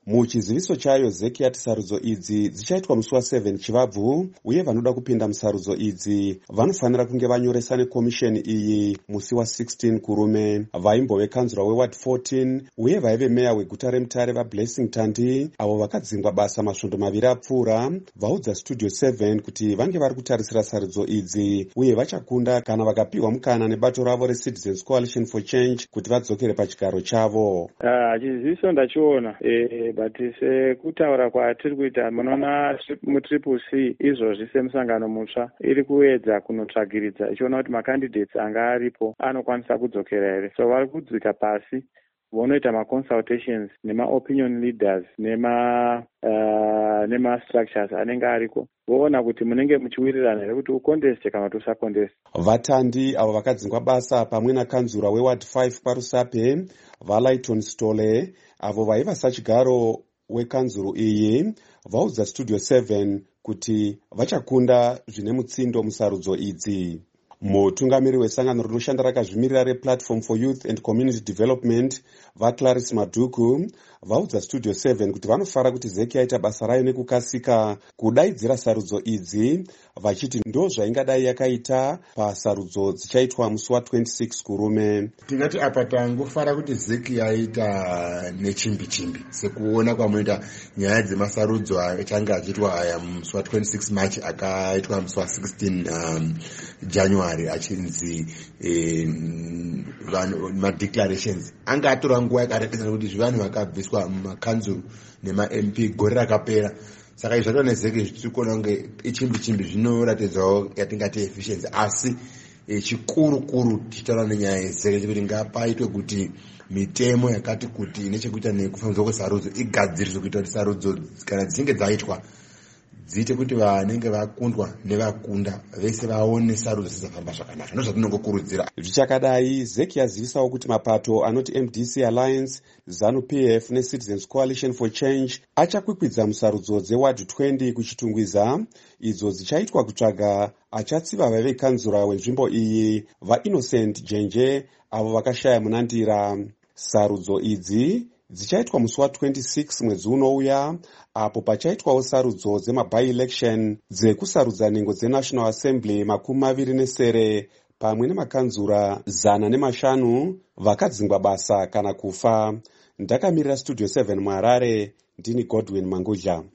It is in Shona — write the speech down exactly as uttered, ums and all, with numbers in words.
Muchiziviso chayo Z E C yati sarudzo idzi dzichaitwa musi wa7 Chivabvu uye vanoda kupinda musarudzo idzi vanofanira kunge vanyoresa nekomisheni iyi musi wa16 Kurume. Vaimbove kanzura weward fourteen uye vaive meya weguta reMutare vaBlessing Tandi avo vakadzingwa basa masvondo maviri apfuura vaudza Studio seven kuti vange vari kutarisira sarudzo idzi uye vachakunda kana vakapiwa mukana nebato ravo reCitizens Coalition for Change kuti vadzokere pachigaro chavo. Ah, chiziviso ndachiona eh but sekutaura kwatiri kuita munoona mutriple C izvozvi semusangano mutsva iri kuedza kunotsvagiridza ichiona kuti macandidates anga aripo anokwanisa kudzokera here. So vari kudzika pasi vonoita maconsultations nema-opinion leaders nema uh, nema-structures anenge ariko voona kuti munenge muchiwirirana here kuti ukondeste kana kuti usakondeste. Vatandi avo vakadzingwa basa pamwe nakanzura weward five parusape vaLaiton Stole avo vaiva sachigaro wekanzuru iyi vaudza Studio seven kuti vachakunda zvine mutsindo musarudzo idzi. Mutungamiri wesangano rinoshanda rakazvimirira rePlatform for Youth and Community Development vaClarice Madhuku vaudza Studio seven kuti vanofara kuti Z E C yaita basa rayo nekukasika kudaidzira sarudzo idzi vachiti ndo zvaingadai yakaita pasarudzo dzichaitwa musi wa26 Kurume. Tingati apa tangofara kuti Z E C yaita nechimbi chimbi sekuona kwamuita nyaya dzemasarudzo achanga achiitwa aya musi wa26 March akaitwa musi wa16 um, January achinzi eh, ma-declarations anga atora nguva yakareba kuti zvivanhu vakabviswa mumakanzuru nema-M P gore rakapera. Saka izvi zvatona Z E C zvichiri kuona kunge ichimbi chimbi zvinoratidzawo yatingati efficiency asi e, chikuru kuru tichitaura nenyaya yeZ E C kuti ngapaitwe kuti mitemo yakati kuti nechekuita nekufambiswa kwesarudzo igadziriswe kuita kuti sarudzo kana dzichinge dzaitwa dziite kuti vanenge vakundwa nevakunda vese vaone sarudzo dzisafamba zvakanaka. Ndozvatinongokurudzira. Zvichakadai Z E C yazivisawo kuti mapato anoti M D C Alliance, ZANU P F neCitizens Coalition for Change achakwikwidza musarudzo dzeward twenty kuchitungwiza idzo dzichaitwa kutsvaga achatsiva vaive kanzura wenzvimbo iyi vaInnocent Jenje avo vakashaya munandira. Sarudzo idzi dzichaitwa musi wa26 mwedzi unouya apo pachaitwawo sarudzo dzema-by-election dzekusarudza nhengo dzeNational Assembly makumi maviri nesere pamwe nemakanzura zana nemashanu vakadzingwa basa kana kufa. Ndakamirira Studio seven muHarare ndini Godwin Mangudya.